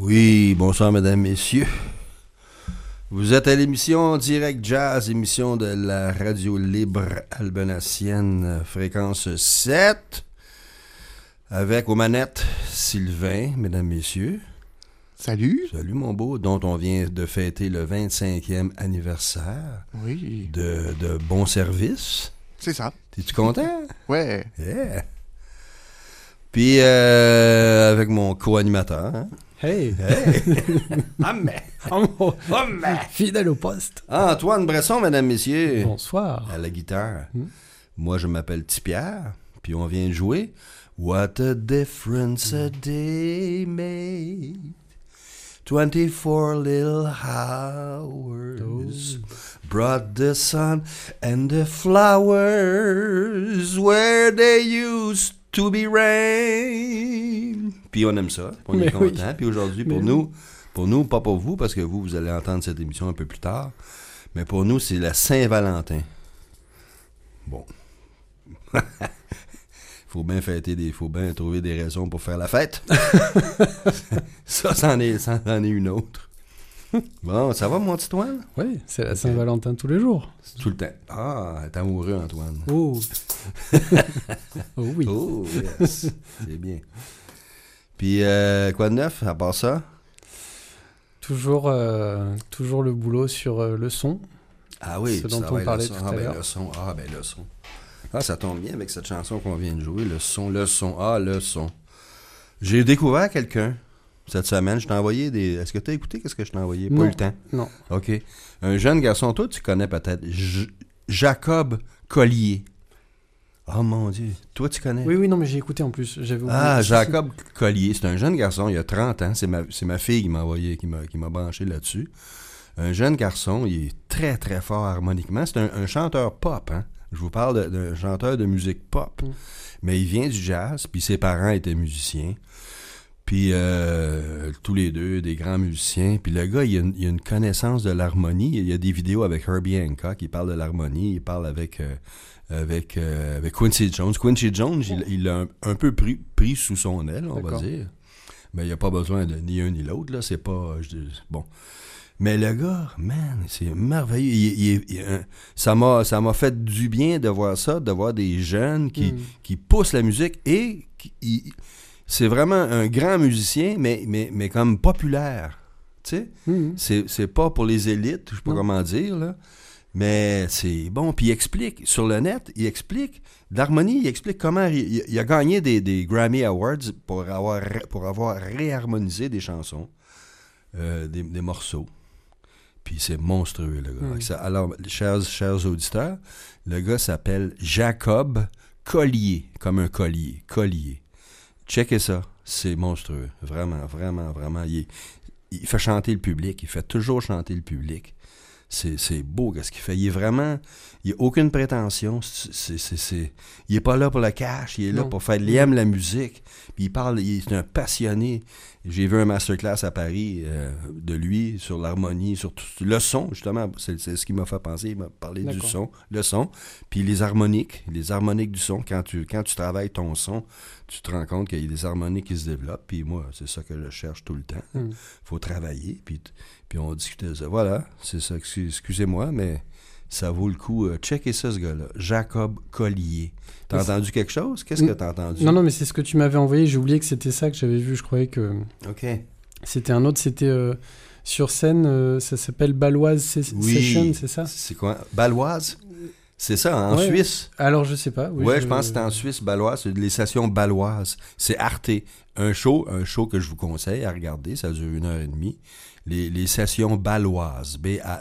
Oui, bonsoir mesdames, messieurs. Vous êtes à l'émission Direct Jazz, émission de la radio libre albenacienne, fréquence 7, avec aux manettes Sylvain, mesdames, messieurs. Salut. Salut mon beau, dont on vient de fêter le 25e anniversaire Oui. de Bon Service. C'est ça. T'es-tu content? Ouais. Yeah. Puis avec mon co-animateur, hein? Hey! Ah mais! Oh, Oh mais! fidèle au poste. Antoine Bresson, mesdames, messieurs. Bonsoir. À la guitare. Moi, je m'appelle Tipierre, puis on vient de jouer What a difference a day made. 24 little hours brought the sun and the flowers where they used to be rain. Puis on aime ça, on est content. Oui. Puis aujourd'hui, pour nous, pas pour vous, parce que vous allez entendre cette émission un peu plus tard, mais pour nous, c'est la Saint-Valentin. Bon. Faut bien trouver des raisons pour faire la fête. ça, c'en est une autre. Bon, ça va, mon petit Antoine? Oui, c'est la Saint-Valentin tous les jours. Tout le temps. Ah, t'es amoureux, Antoine. Oh. Oh oui. Oh, yes. C'est bien. Puis, quoi de neuf, à part ça? Toujours le boulot sur le son. Ah oui, ce dont on parlait tout à l'heure. Le son. Ah, ça tombe bien avec cette chanson qu'on vient de jouer, le son. J'ai découvert quelqu'un cette semaine. Je t'ai envoyé des... Est-ce que tu as écouté qu'est-ce que je t'ai envoyé? Non. Pas eu le temps? Non. OK. Un jeune garçon, toi, tu connais peut-être Jacob Collier. Oh mon Dieu. Toi, tu connais? Oui, non, mais j'ai écouté en plus. J'avais oublié. Ah, Jacob Collier. C'est un jeune garçon, il a 30 ans. C'est ma fille qui m'a envoyé, qui m'a branché là-dessus. Un jeune garçon, il est très, très fort harmoniquement. C'est un chanteur pop, hein? Je vous parle d'un chanteur de musique pop. Mais il vient du jazz, puis ses parents étaient musiciens. Puis tous les deux, des grands musiciens. Puis le gars, il a une connaissance de l'harmonie. Il y a des vidéos avec Herbie Hancock, il parle de l'harmonie. Il parle avec Quincy Jones. Quincy Jones, il l'a un peu pris sous son aile, on va dire. Mais il n'y a pas besoin de ni un ni l'autre, là. C'est pas... bon... Mais le gars, man, c'est merveilleux. Ça m'a fait du bien de voir ça, de voir des jeunes qui poussent la musique et c'est vraiment un grand musicien, mais comme populaire. Tu sais? C'est pas pour les élites, je sais pas comment dire, là. Mais c'est bon. Puis il explique, sur le net, l'harmonie, il explique comment il a gagné des Grammy Awards pour avoir réharmonisé des chansons, des morceaux. Puis c'est monstrueux, le gars. Alors, chers auditeurs, le gars s'appelle Jacob Collier, comme un collier. Checkez ça, c'est monstrueux. Vraiment, vraiment, vraiment. Il fait chanter le public, il fait toujours chanter le public. C'est beau, qu'est-ce qu'il fait. Il n'a aucune prétention. Il n'est pas là pour le cash, il est là pour faire... Il aime la musique. Puis il est un passionné. J'ai vu un masterclass à Paris de lui sur l'harmonie, sur tout, le son, justement. C'est ce qui m'a fait penser. Il m'a parlé du son, le son. Puis les harmoniques du son. Quand tu travailles ton son, tu te rends compte qu'il y a des harmoniques qui se développent. Puis moi, c'est ça que je cherche tout le temps. Faut travailler. Puis on discutait de ça. Voilà, c'est ça. Excusez-moi, mais ça vaut le coup. Checkez ça, ce gars-là. Jacob Collier. T'as entendu quelque chose? Qu'est-ce que t'as entendu? Non, mais c'est ce que tu m'avais envoyé. J'ai oublié que c'était ça que j'avais vu. Je croyais que c'était un autre. C'était sur scène. Ça s'appelle Baloise Session, c'est ça? C'est quoi? Baloise? C'est ça, en Suisse? Alors, je sais pas. Oui, je pense que c'était en Suisse, Baloise. C'est les sessions baloises. C'est Arte. Un show que je vous conseille à regarder. Ça dure 1h30. Les sessions baloises.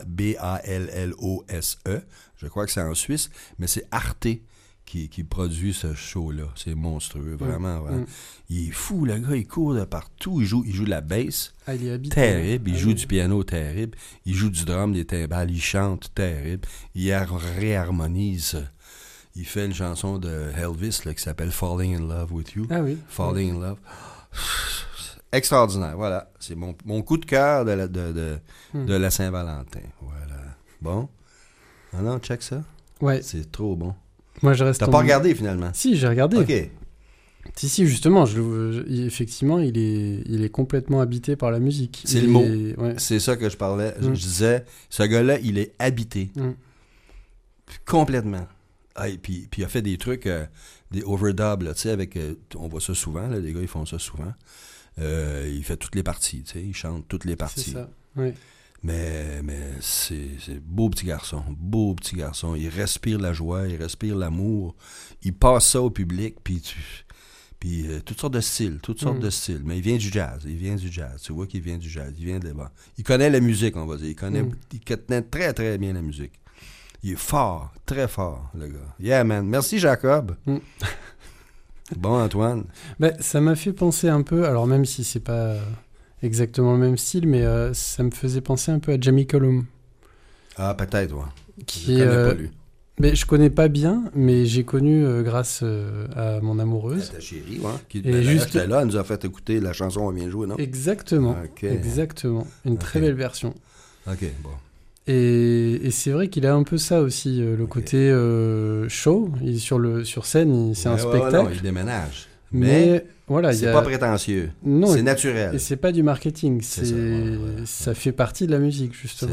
B-A-L-L-O-S-E. Je crois que c'est en Suisse. Mais c'est Arte qui produit ce show-là. C'est monstrueux, vraiment. Vraiment. Il est fou, le gars. Il court de partout. Il joue de la bass. Il est habitué. Terrible. Il joue du piano terrible. Il joue du drum, des timbales. Il chante terrible. Il réharmonise. Il fait une chanson de Elvis là, qui s'appelle Falling in Love with You. Ah oui. Falling in Love. Extraordinaire, voilà. C'est mon coup de cœur de la Saint-Valentin. Voilà. Bon. Ah non, check ça. Ouais. C'est trop bon. Moi, je reste. T'as pas regardé finalement? Si, j'ai regardé. OK. Si, justement, effectivement, il est complètement habité par la musique. C'est le mot. Ouais. C'est ça que je parlais. Je disais, ce gars-là, il est habité. Complètement. Ah, et puis il a fait des trucs, des overdubs, tu sais, avec... on voit ça souvent, là, les gars, ils font ça souvent. Il fait toutes les parties, tu sais, il chante toutes les parties. C'est ça, oui. Mais c'est beau petit garçon, il respire la joie, il respire l'amour, il passe ça au public, puis toutes sortes de styles, mais il vient du jazz, tu vois qu'il vient du jazz, il connaît la musique, on va dire, il connaît très très bien la musique, il est fort, très fort, le gars. Yeah man, merci Jacob. Bon Antoine. Ben, ça m'a fait penser un peu, alors même si c'est pas exactement le même style, mais ça me faisait penser un peu à Jamie Cullum. Ah, peut-être, ouais. Je connais pas lui. Mais je connais pas bien, mais j'ai connu grâce à mon amoureuse. Ta chérie, ouais. Qui était là, elle nous a fait écouter la chanson qu'on vient de jouer, non? Exactement. Okay. Exactement. Une très belle version. OK, bon. Et c'est vrai qu'il a un peu ça aussi, le côté show. Sur scène, c'est un spectacle. Non, il déménage. Mais voilà, c'est pas prétentieux. Non, c'est naturel. Et c'est pas du marketing. Ça fait partie de la musique, justement.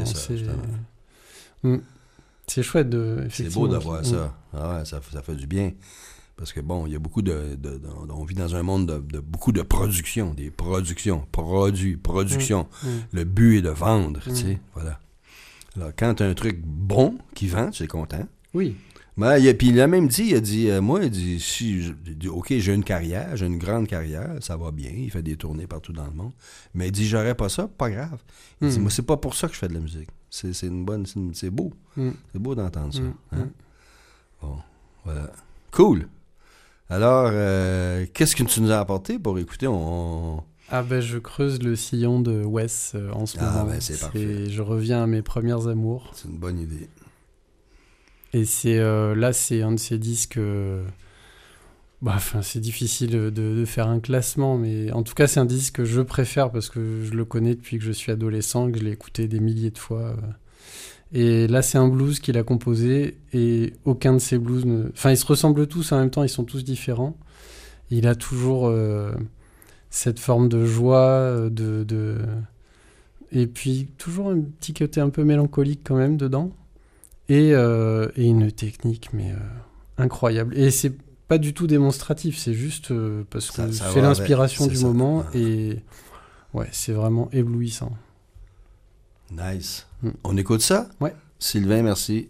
C'est chouette c'est beau d'avoir ça. Ah ouais, ça fait du bien. Parce que bon, il y a beaucoup on vit dans un monde de beaucoup de production, des productions, production. Le but est de vendre, tu sais, voilà. Alors, quand tu as un truc bon qui vend, tu es content. Oui. Ben, puis il a même dit, OK, j'ai une grande carrière, ça va bien, il fait des tournées partout dans le monde, mais il dit, j'aurais pas ça, pas grave. Il dit, moi, c'est pas pour ça que je fais de la musique. C'est beau. C'est beau d'entendre ça. Hein? Bon, voilà. Cool. Alors, qu'est-ce que tu nous as apporté pour écouter? Ah ben, je creuse le sillon de Wes en ce moment. Ben, c'est parfait. Je reviens à mes premières amours. C'est une bonne idée. Et c'est là, c'est un de ces disques... c'est difficile de faire un classement, mais en tout cas, c'est un disque que je préfère parce que je le connais depuis que je suis adolescent, que je l'ai écouté des milliers de fois. Et là, c'est un blues qu'il a composé et aucun de ces blues... Enfin, ils se ressemblent tous en même temps, ils sont tous différents. Il a toujours cette forme de joie, et puis toujours un petit côté un peu mélancolique quand même dedans. Et une technique, mais incroyable. Et c'est pas du tout démonstratif, c'est juste parce que c'est l'inspiration du moment. Et ouais, c'est vraiment éblouissant. Nice. On écoute ça? Ouais. Sylvain, merci.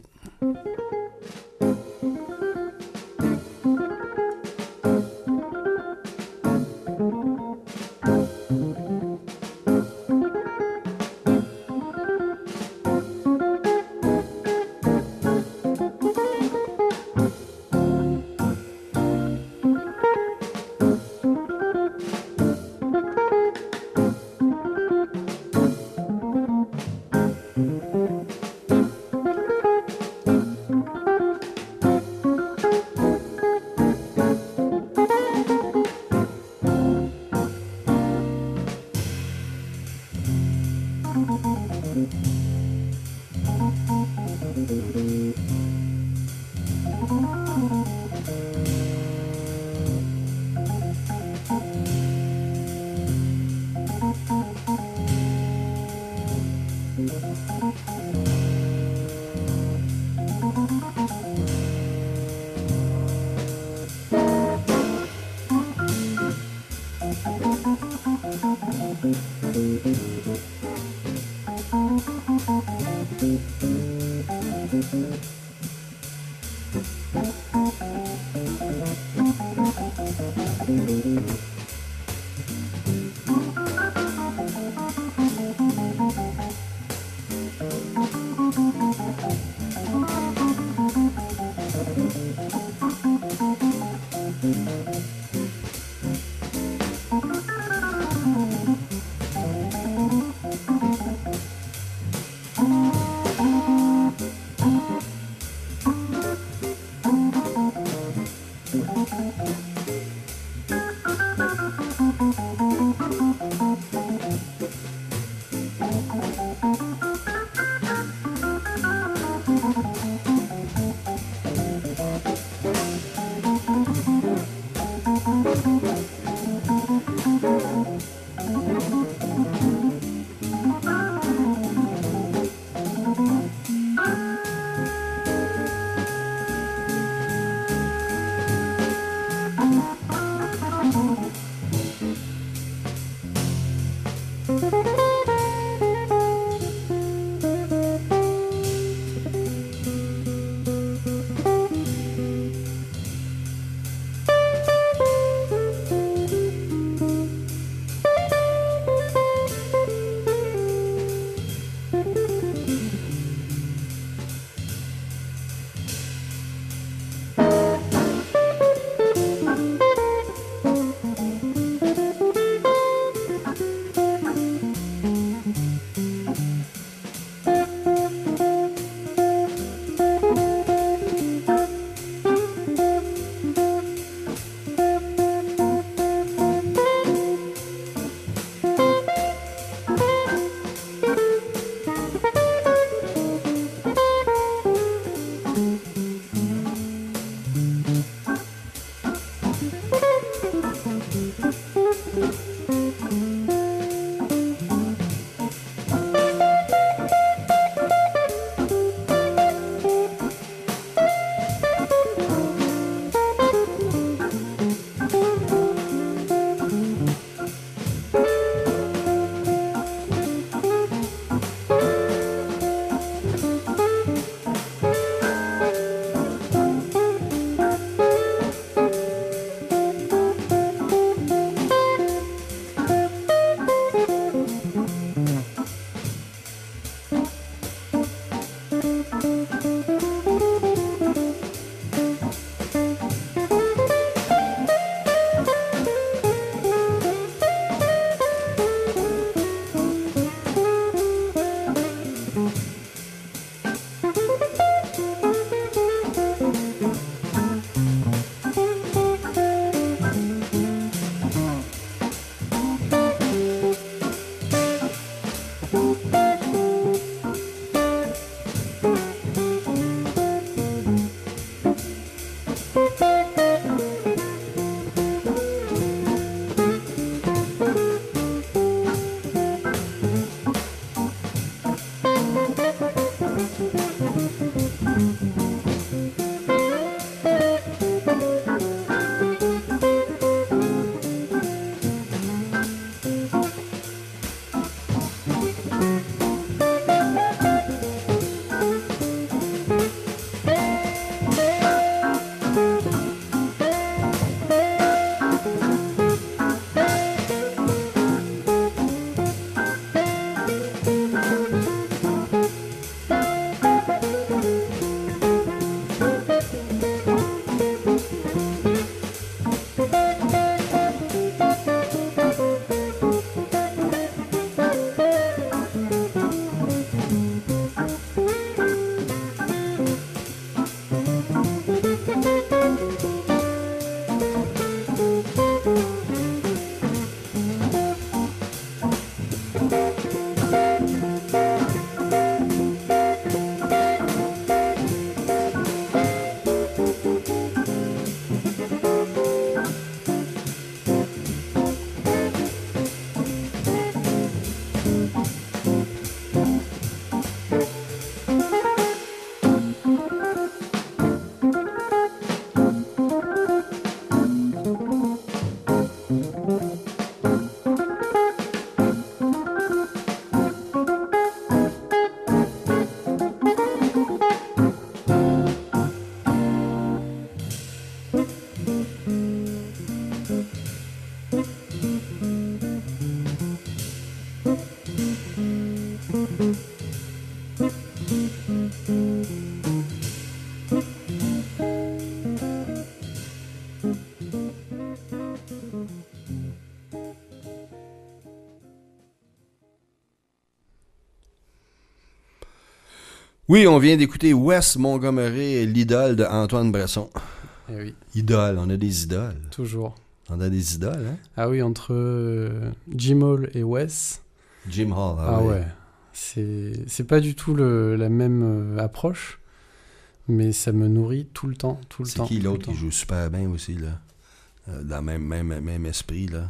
Oui, on vient d'écouter Wes Montgomery, l'idole de Antoine Bresson. Eh oui, Idole, on a des idoles. toujours. On a des idoles, hein? Ah oui, entre Jim Hall et Wes. Jim Hall, Ah ouais. C'est pas du tout la même approche, mais ça me nourrit tout le temps, tout le C'est temps. qui tout le l'autre temps. qui joue super bien aussi, là? Dans le même esprit, là.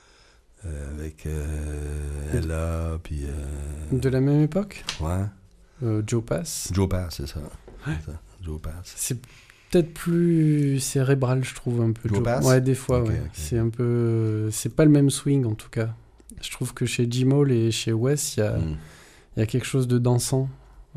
Avec Ella, puis... De la même époque, ouais. Joe Pass. Joe Pass, c'est ça. Ouais. C'est ça. Joe Pass. C'est peut-être plus cérébral, je trouve, un peu. Joe Pass? Ouais, des fois, Ok, ouais. ok. C'est un peu... C'est pas le même swing, en tout cas. Je trouve que chez Jim Hall et chez Wes, il y a quelque chose de dansant,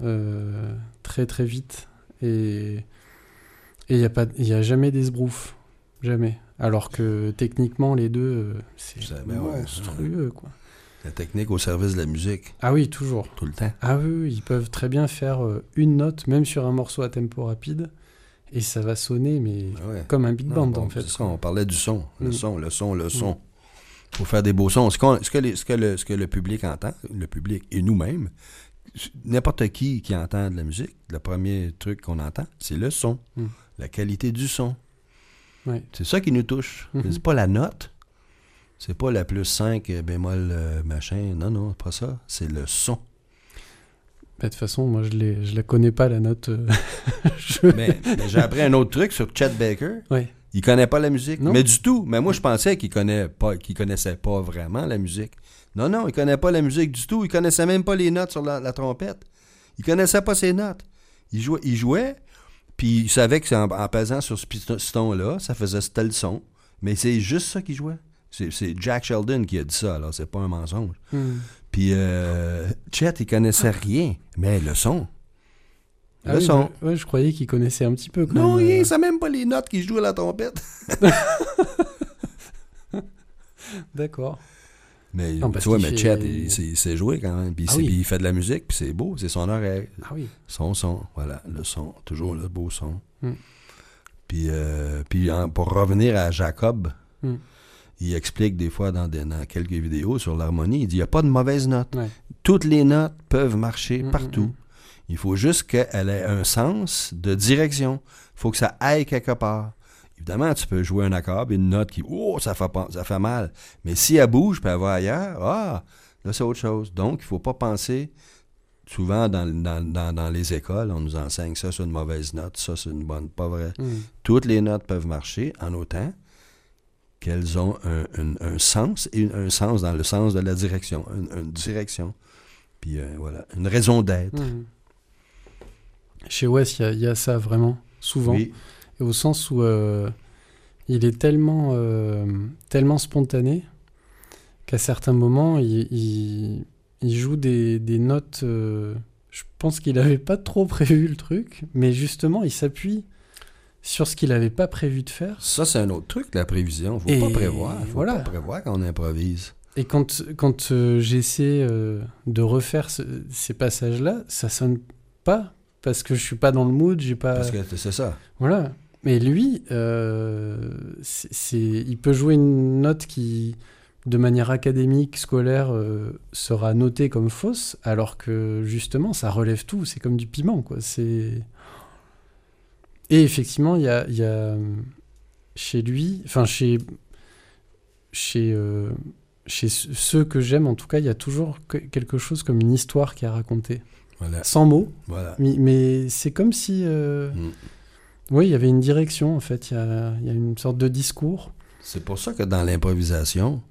très très vite. Et il y a jamais d'esbrouf. Jamais. Alors que techniquement, les deux, c'est monstrueux, quoi. La technique au service de la musique, Ah oui, toujours. tout le temps. Ah oui, ils peuvent très bien faire une note, même sur un morceau à tempo rapide, et ça va sonner, mais Ah ouais. comme un big Non, band, bon, en fait. c'est ça, on parlait du son. Le Mm. son. Faut faire des beaux sons. Ce que le public entend, le public et nous-mêmes, n'importe qui entend de la musique, le premier truc qu'on entend, c'est le son. Mm. La qualité du son. Ouais. C'est ça qui nous touche. Mhm. C'est pas la note. C'est pas la plus 5 bémol machin. Non, c'est pas ça. C'est le son. Bah, de toute façon, moi, je la connais pas, la note. Mais j'ai appris un autre truc sur Chet Baker. Ouais. Il connaît pas la musique. Non. Mais du tout. Mais moi, je pensais qu'il connaissait pas vraiment la musique. Non, il connaît pas la musique du tout. Il connaissait même pas les notes sur la trompette. Il connaissait pas ses notes. Il jouait, puis il savait que en pesant sur ce piston-là, c'était le son. Mais c'est juste ça qu'il jouait. C'est Jack Sheldon qui a dit ça, alors c'est pas un mensonge. Hmm. Puis Chet, il connaissait rien, mais le son. Ah Le oui, son. ouais, je croyais qu'il connaissait un petit peu. Quand Non, même. il sait même pas les notes qu'il joue à la trompette. D'accord. Mais Non, parce tu vois, qu'il mais fait- Chet, il sait jouer quand même. Puis Ah oui. il fait de la musique, puis c'est beau, c'est son oreille. Ah oui. Son, voilà, le son. Toujours le beau son. Mm. Puis pour revenir à Jacob, Mm. il explique des fois dans quelques vidéos sur l'harmonie, il dit il n'y a pas de mauvaise note. Ouais. Toutes les notes peuvent marcher partout. mm. Il faut juste qu'elle ait un sens de direction. Il faut que ça aille quelque part. Évidemment, tu peux jouer un accord et une note qui, ça fait mal. Mais si elle bouge, puis elle va ailleurs, là, c'est autre chose. Donc, il ne faut pas penser, souvent dans les écoles, on nous enseigne ça, c'est une mauvaise note, ça, c'est une bonne, pas vrai. Mm. Toutes les notes peuvent marcher en autant qu'elles ont un sens, et un sens dans le sens de la direction, une direction. Puis voilà, une raison d'être. Mm. Chez Wes, il y a ça vraiment, souvent. Oui. Et au sens où il est tellement spontané qu'à certains moments, il joue des notes. Je pense qu'il n'avait pas trop prévu le truc, mais justement, il s'appuie sur ce qu'il n'avait pas prévu de faire. Ça, c'est un autre truc, la prévision. Il ne faut Et pas prévoir. Il faut voilà. pas prévoir quand on improvise. Et quand j'essaie de refaire ces passages-là, ça sonne pas parce que je suis pas dans le mood, j'ai pas. Parce que c'est ça. Voilà. Mais lui, il peut jouer une note qui, de manière académique, scolaire, sera notée comme fausse, alors que justement, ça relève tout. C'est comme du piment, quoi. Et effectivement, il y a chez lui, enfin chez ceux que j'aime, en tout cas, il y a toujours quelque chose comme une histoire qui est racontée. Voilà. Sans mots, Voilà. mais c'est comme si... Oui, il y avait une direction, en fait. Il y a une sorte de discours. C'est pour ça que dans l'improvisation,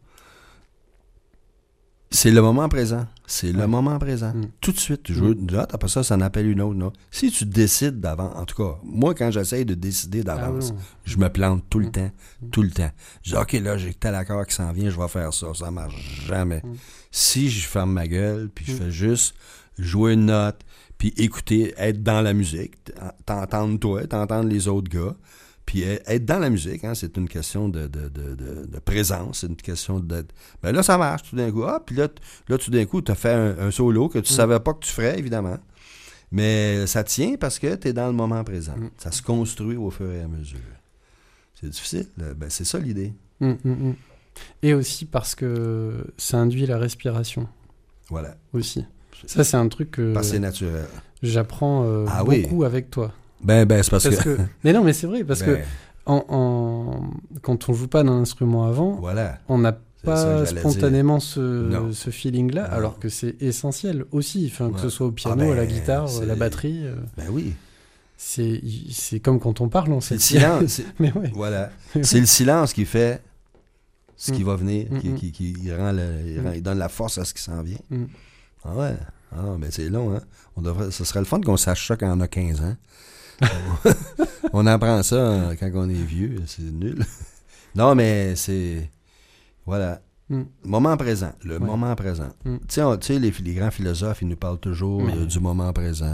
c'est le moment présent. C'est le moment présent. Tout de suite, tu joues une note, après ça en appelle une autre note. Si tu décides d'avance, en tout cas, moi, quand j'essaye de décider d'avance, je me plante tout le temps. Tout le temps. Je dis, OK, là, j'ai tel accord qui s'en vient, je vais faire ça. Ça marche jamais. Si je ferme ma gueule, puis je fais juste jouer une note, puis écouter, être dans la musique, t'entendre toi, t'entendre les autres gars, puis être dans la musique, hein, c'est une question de présence, c'est une question d'être... Ben là, ça marche tout d'un coup. Puis là, tout d'un coup, tu as fait un solo que tu savais pas que tu ferais, évidemment. Mais ça tient parce que tu es dans le moment présent. Ça se construit au fur et à mesure. c'est difficile. Ben, c'est ça l'idée. Et aussi parce que ça induit la respiration. Voilà. Aussi. Ça, c'est un truc que Parce que c'est naturel. j'apprends beaucoup avec toi. Ben, c'est parce que... Mais non, mais c'est vrai, parce que quand on joue pas d'un instrument avant, voilà. on n'a pas spontanément dire. ce feeling-là, Non. alors que c'est essentiel aussi, que ce soit au piano, à la guitare, à la batterie. Ben oui. C'est comme quand on parle, on C'est sait. le silence. Mais ouais. Voilà. C'est le silence qui fait ce qui va venir, qui il donne la force à ce qui s'en vient. Ah ouais. Ah, mais c'est long, hein. Ce serait le fun qu'on sache ça quand on a 15 ans. On apprend ça quand on est vieux, c'est nul. Non, mais c'est... Voilà. Moment présent. Le moment présent. Tu sais, les grands philosophes, ils nous parlent toujours du moment présent.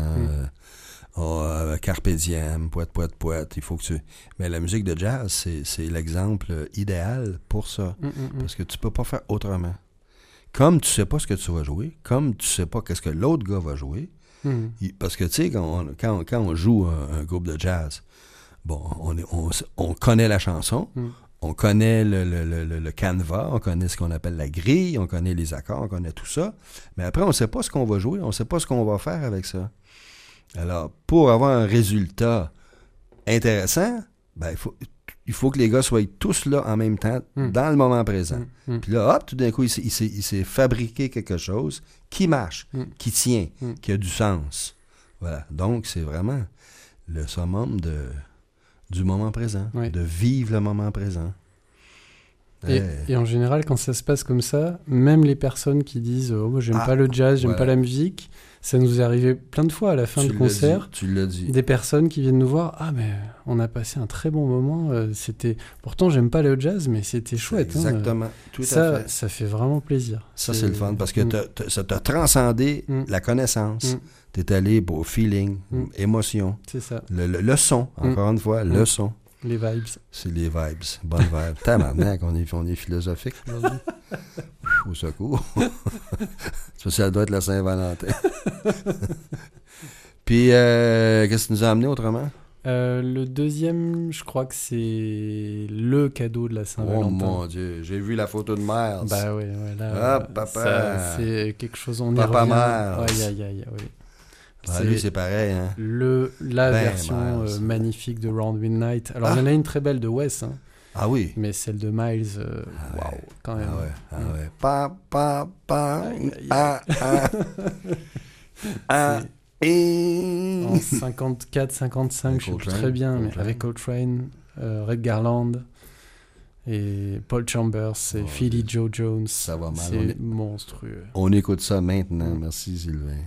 Carpe diem, poète. Il faut que tu... Mais la musique de jazz, c'est l'exemple idéal pour ça. Parce que tu peux pas faire autrement. Comme tu sais pas ce que tu vas jouer, comme tu sais pas qu'est-ce que l'autre gars va jouer, parce que, tu sais, quand on joue un groupe de jazz, bon, on connaît la chanson, on connaît le canevas, on connaît ce qu'on appelle la grille, on connaît les accords, on connaît tout ça, mais après, on sait pas ce qu'on va jouer, on sait pas ce qu'on va faire avec ça. Alors, pour avoir un résultat intéressant, ben, il faut que les gars soient tous là en même temps, dans le moment présent. Puis là, hop, tout d'un coup, il s'est fabriqué quelque chose qui marche, qui tient, qui a du sens. Voilà. Donc, c'est vraiment le summum du moment présent, de vivre le moment présent. Et en général, quand ça se passe comme ça, même les personnes qui disent « Oh, moi, j'aime pas le jazz, j'aime pas la musique », ça nous est arrivé plein de fois à la fin du concert. Tu l'as dit. Des personnes qui viennent nous voir « Ah, mais on a passé un très bon moment. Pourtant, j'aime pas le jazz, mais c'était chouette. » Exactement. Tout à fait. Ça fait vraiment plaisir. Ça, c'est le fun, parce que ça t'a transcendé la connaissance. T'es allé au feeling, émotion. C'est ça. Le son, encore une fois, le son. Les vibes. C'est les vibes. Bonnes vibes. Tabarnak, on est philosophique aujourd'hui. Au secours. Ça doit être la Saint-Valentin. Puis, qu'est-ce que tu nous as amené autrement? Le deuxième, je crois que c'est le cadeau de la Saint-Valentin. Oh mon Dieu, j'ai vu la photo de Miles. Bah oui, là, papa. c'est quelque chose, on y Papa revient. Miles. Oui. Lui, c'est pareil. Hein? La version magnifique de Round Midnight. Alors, il y en a une très belle de Wes. Hein. Ah oui. Mais celle de Miles, waouh, quand même. Ah ouais. Pa. En 54, 55, je sais plus très bien, mais avec Coltrane, Red Garland et Paul Chambers et Philly Joe Jones. Ça va mal. C'est monstrueux. On écoute ça maintenant. Merci, Sylvain.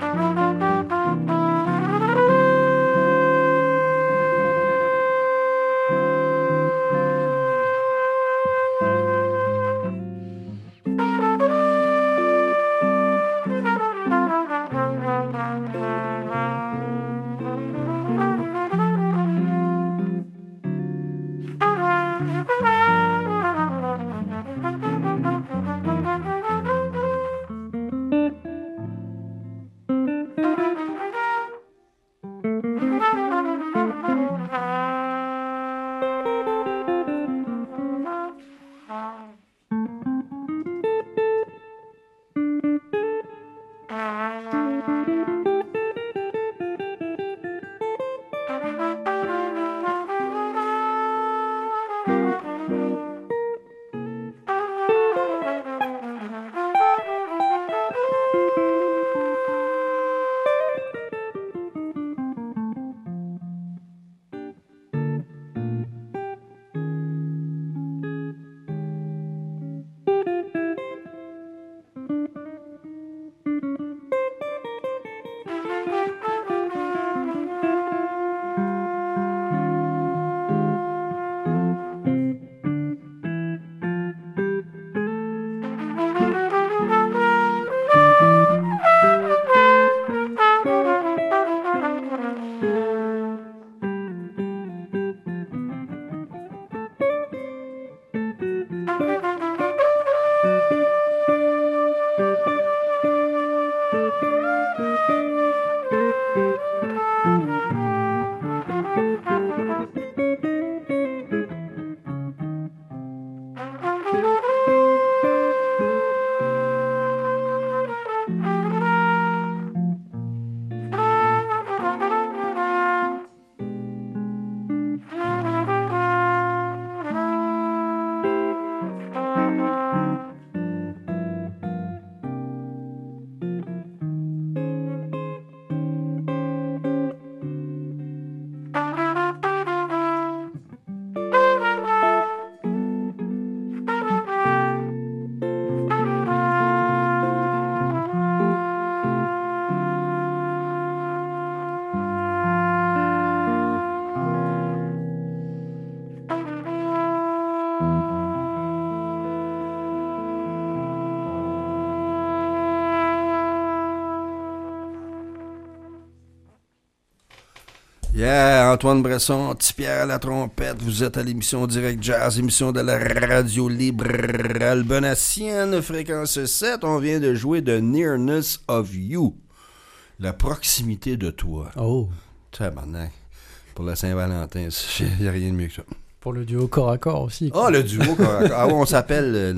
Yeah, Antoine Bresson, petit Pierre à la trompette, vous êtes à l'émission Direct Jazz, émission de la radio libre albenacienne, fréquence 7, on vient de jouer The Nearness of You, la proximité de toi. Oh. Tabarnak, pour la Saint-Valentin, il n'y a rien de mieux que ça. Pour le duo corps à corps aussi. Ah, le duo corps à corps. Ah, on s'appelle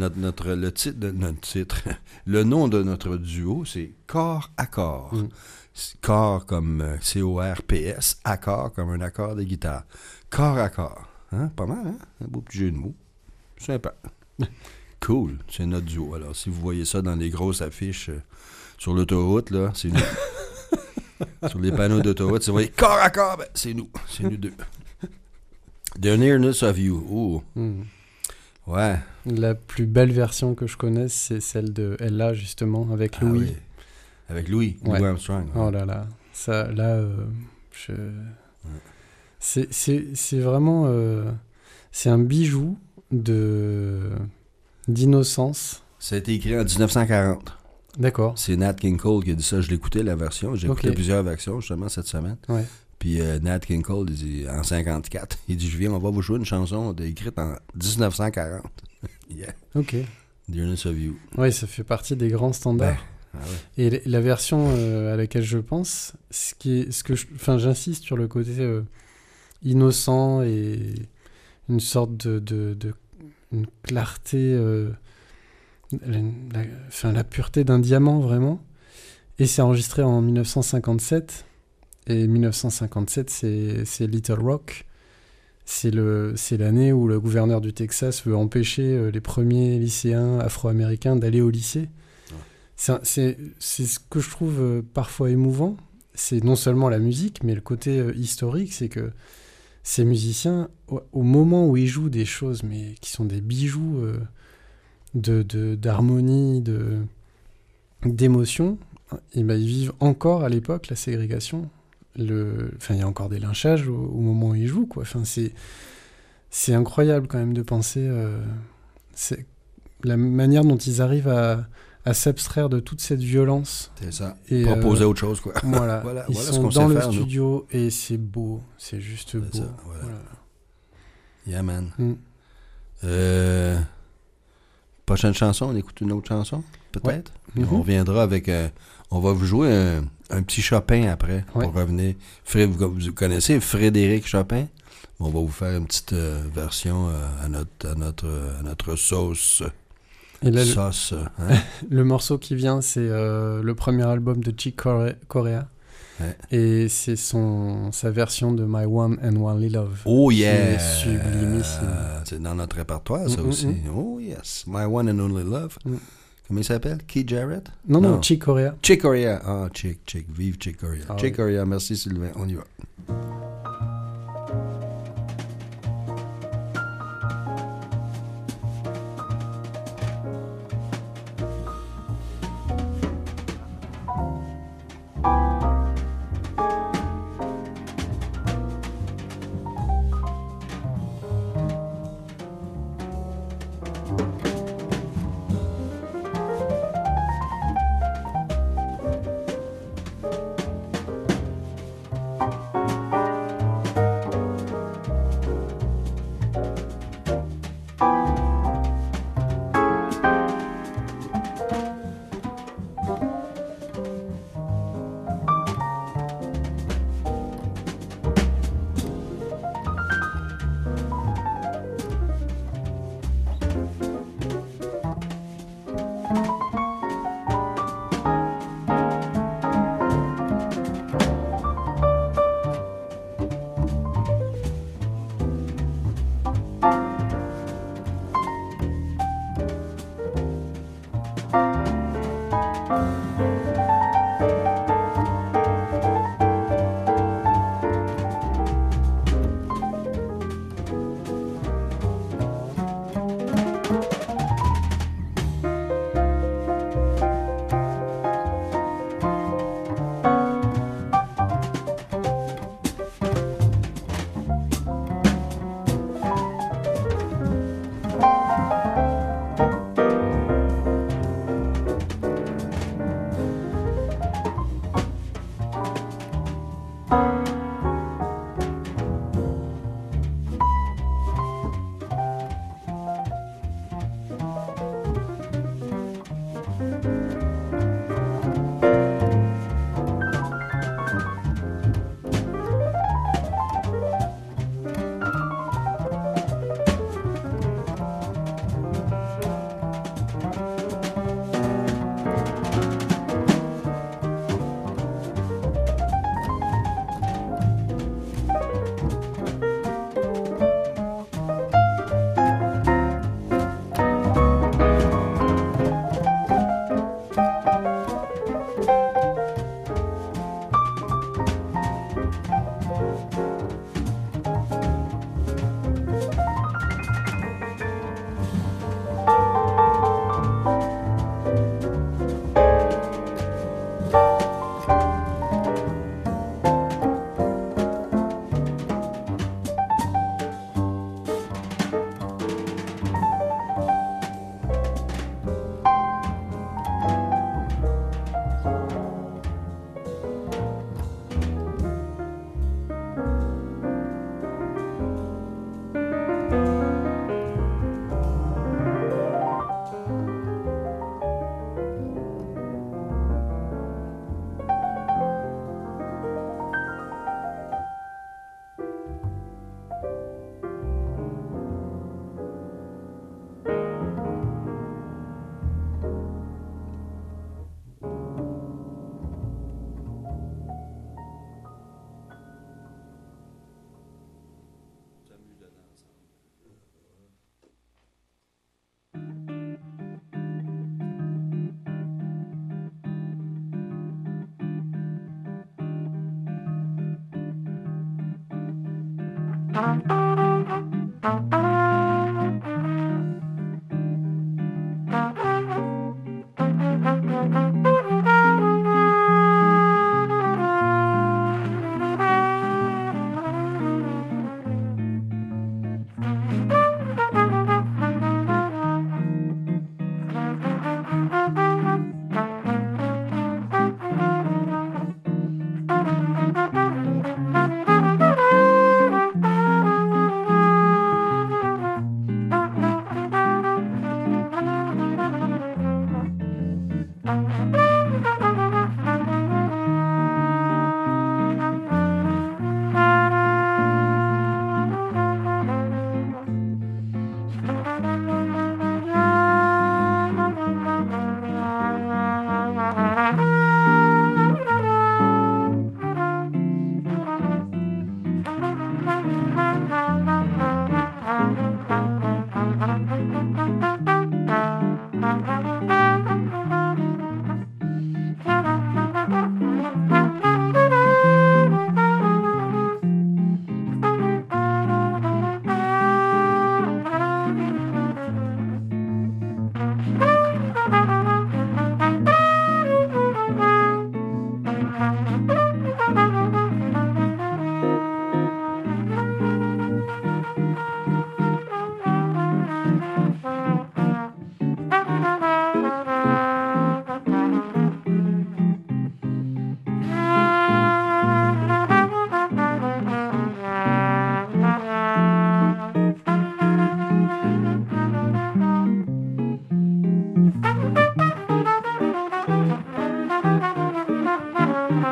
le nom de notre duo, c'est Corps à corps. Corps comme C-O-R-P-S, accord comme un accord de guitare. Corps à corps. Hein? Pas mal, hein? Un beau petit jeu de mots. Sympa. Cool. C'est notre duo. Alors, si vous voyez ça dans les grosses affiches sur l'autoroute, là, c'est nous. Sur les panneaux d'autoroute, si vous voyez corps à corps, ben, c'est nous. C'est nous deux. The Nearness of You. Oh. Ouais. La plus belle version que je connaisse, c'est celle de Ella, justement, avec Louis. Oui. Avec Louis Armstrong. Ouais. Oh là là. Ça, là, c'est vraiment... c'est un bijou d'innocence. Ça a été écrit en 1940. D'accord. C'est Nat King Cole qui a dit ça. Je l'écoutais, la version. J'ai écouté plusieurs versions, justement, cette semaine. Ouais. Puis Nat King Cole, il dit, en 54, il dit, je viens, on va vous jouer une chanson écrite en 1940. Yeah. OK. Nearness of You. Oui, ça fait partie des grands standards. Ben. Ah ouais. Et la version à laquelle je pense, j'insiste sur le côté innocent et une sorte de une clarté, la pureté d'un diamant vraiment. Et c'est enregistré en 1957. Et 1957, c'est Little Rock. C'est l'année où le gouverneur du Texas veut empêcher les premiers lycéens afro-américains d'aller au lycée. C'est ce que je trouve parfois émouvant. C'est non seulement la musique, mais le côté historique, c'est que ces musiciens, au moment où ils jouent des choses, mais qui sont des bijoux d'harmonie, d'émotion, Et ben, ils vivent encore à l'époque la ségrégation. Enfin, il y a encore des lynchages au moment où ils jouent, quoi. Enfin, c'est incroyable quand même de penser la manière dont ils arrivent à s'abstraire de toute cette violence. C'est ça. Et, proposer autre chose, quoi. Voilà. Voilà Ils ce sont qu'on dans sait le faire, nous. studio et c'est beau. C'est juste beau. Ça, voilà. Voilà. Yeah, man. Mm. Prochaine chanson, on écoute une autre chanson, peut-être? Ouais. On reviendra avec... on va vous jouer un petit Chopin après, pour revenir. Vous connaissez Frédéric Chopin? On va vous faire une petite version à notre sauce. Et là, sauce, hein? le morceau qui vient, c'est le premier album de Chick Corea. Ouais. Et c'est sa version de My One and Only Love. Oh yeah! Qui est sublimissime. C'est dans notre répertoire, ça aussi. Oh yes! My One and Only Love. Comment il s'appelle? Keith Jarrett? Non, Chick Corea. Chick Corea. Ah, Chick. Vive Chick Corea. Chick Corea, merci Sylvain. On y va.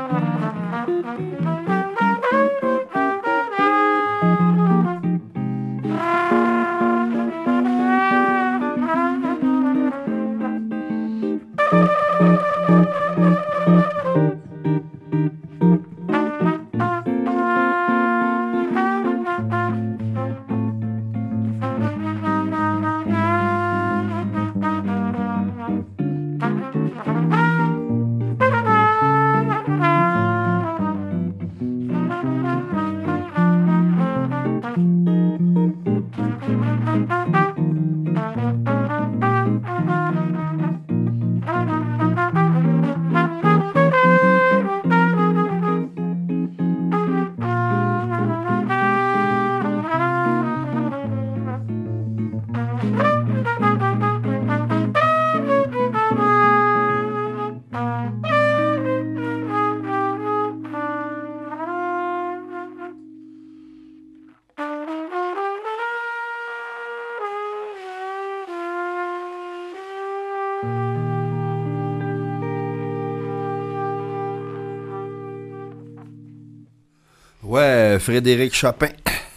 Ouais, Frédéric Chopin.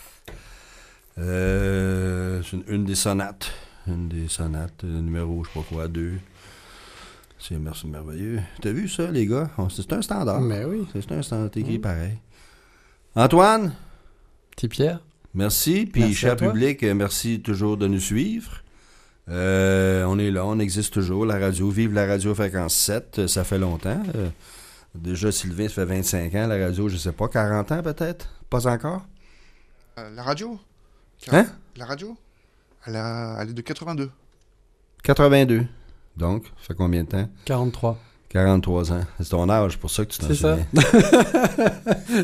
C'est une des sonates. Une des sonates, numéro, je sais pas quoi, 2. C'est merveilleux. T'as vu ça, les gars? C'est un standard. Mais oui. C'est un standard écrit pareil. Antoine? Petit Pierre? Merci. Puis, Merci cher à toi. public, merci toujours de nous suivre. On est là, on existe toujours. La radio, vive la radio fréquence 7. Ça fait longtemps. Déjà, Sylvain, ça fait 25 ans. La radio, je sais pas, 40 ans peut-être? Pas encore? La radio? Hein? La radio? Elle est de 82. 82. Donc, ça fait combien de temps? 43. 43 ans. C'est ton âge, pour ça que tu t'en C'est ça. souviens.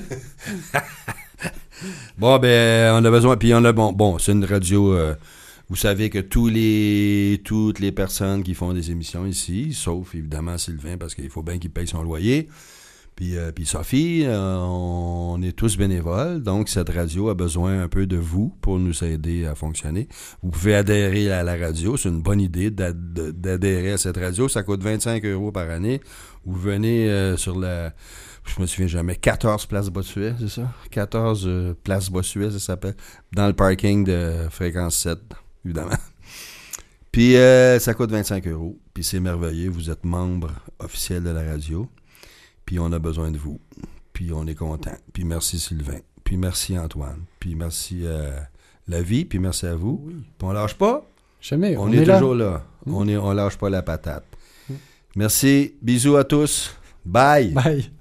Bon, ben, on a besoin. Puis, on a. Bon, c'est une radio. Vous savez que toutes les personnes qui font des émissions ici, sauf évidemment Sylvain, parce qu'il faut bien qu'il paye son loyer, puis Sophie, on est tous bénévoles, donc cette radio a besoin un peu de vous pour nous aider à fonctionner. Vous pouvez adhérer à la radio, c'est une bonne idée d'adhérer à cette radio, ça coûte 25 € par année. Vous venez sur la... Je me souviens jamais, 14 Place Bossuet, c'est ça? 14 Place Bossuet, ça s'appelle, dans le parking de Fréquence 7. Évidemment. Puis, ça coûte 25 €. Puis, c'est merveilleux. Vous êtes membre officiel de la radio. Puis, on a besoin de vous. Puis, on est content. Puis, merci Sylvain. Puis, merci Antoine. Puis, merci la vie. Puis, merci à vous. Oui. Puis, on lâche pas. Jamais. On est là. toujours là. On lâche pas la patate. Merci. Bisous à tous. Bye. Bye.